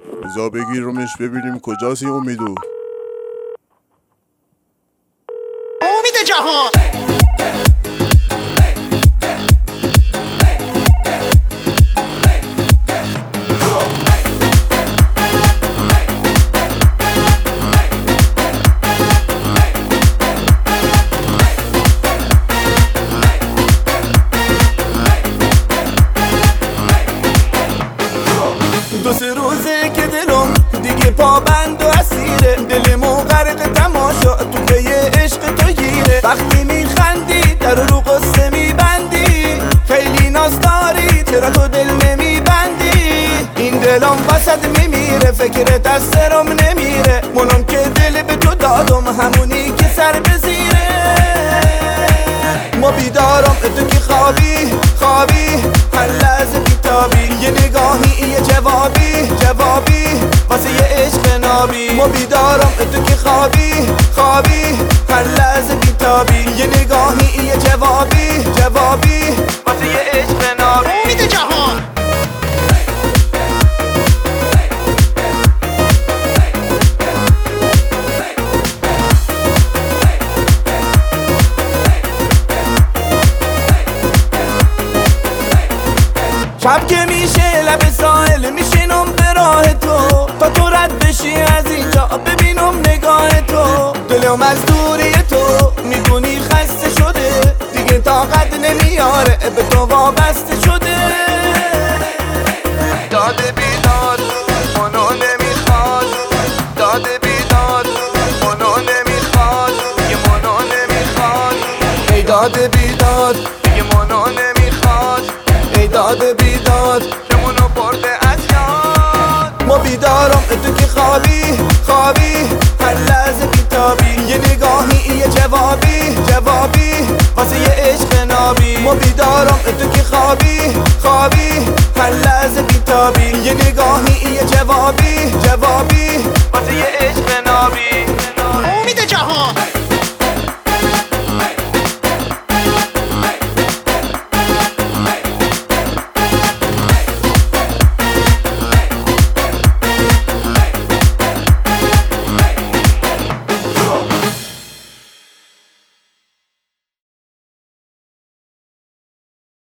بذار بگیرمش ببینیم کجاست این امیدو. امید جهان دو سه روزه که دلم دیگه پابند و اسیره، دلمو غرق تماشا تو پی عشق تو گیره. وقتی میخندی در رو قصه میبندی، خیلی ناز داری چرا تو دل نمیبندی. این دلم وسط میمیره فکرت از سرم نمیره، منم که دل به تو دادم همونی که سر بزیره. ما بیدارم تو که خوابی هر لحظه بیتابی، یه نگاهی یه جوابی واسه یه عشق نابی. ما بیدارم تو که خوابی هر لحظه بیتابی، یه نگاهی یه جوابی واسه یه عشق نابی. امید جهان شب که میشه لب ساحل میشینم به راه تو، تا تو رد بشی از اینجا ببینم نگاه تو. دلم از دوری تو میدونی خسته شده، دیگه طاقت نمیاره به تو وابسته شده. داده بیداد منو نمیخواد، داده بیداد منو نمیخواد، یه منو نمیخواد. ای داده بیداد یه منو نمیخواد، ای داده بیداد که منو برده از یاد. ما بیدارم تو که خوابی هر لحظه بیتابی، یه نگاهی یه جوابی واسه یه عشق نابی. ما بیدارم تو که خوابی هر لحظه بیتابی، یه نگاهی یه جوابی واسه یه عشق نابی.